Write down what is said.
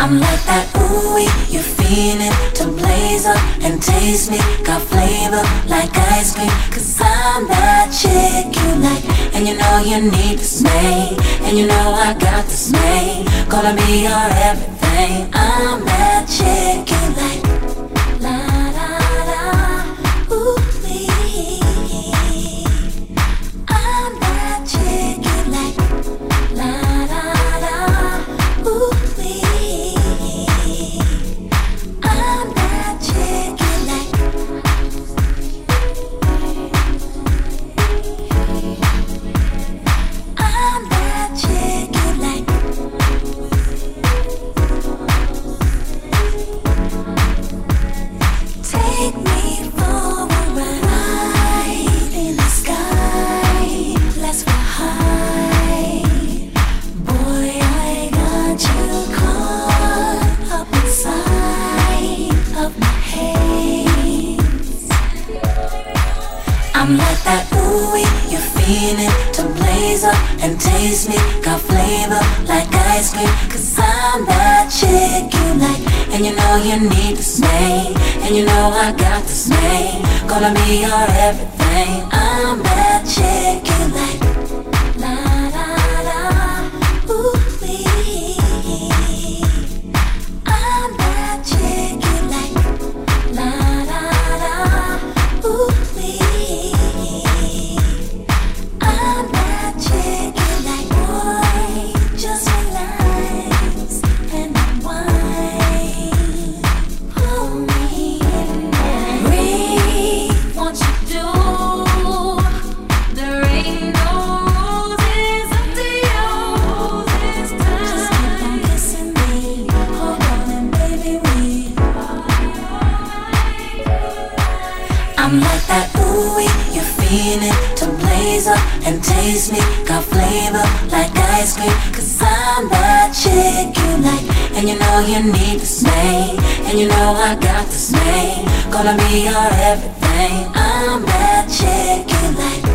I'm like that ooey, you feeling to blaze up and taste me. Got flavor like ice cream, cause I'm that chick you like. And you know you need this made, and you know I got this made. Gonna be your everything. I'm that chick you like. La la la, ooh-wee. I'm that chick you like. La la la, ooh-wee. I'm that chick you like. I'm that chick you like. Take me for a ride in the sky. Let's fly high. Boy, I got you caught up inside of my hands. I'm like that ooey, you feeling to blaze up and taste me. Got flavor like ice cream, cause I'm that chick you like. And you know you need this made, and you know I got this made. Gonna be your everything. I'm that chick you like. La la la, ooh-wee. I'm that chick you like. La la la, ooh-wee. I'm that chick you like. Boy, just relax and unwind. Pull me in there. Breathe, what you do. There ain't no rules, it's up to you this time. Just keep on kissing me. Hold on and baby we. I'm like that ooey, you feeling to blaze up and taste me. Got flavor like ice cream, cause I'm that chick you like. And you know you need this made, and you know I got this made. Gonna be your everything. I'm that chick you like.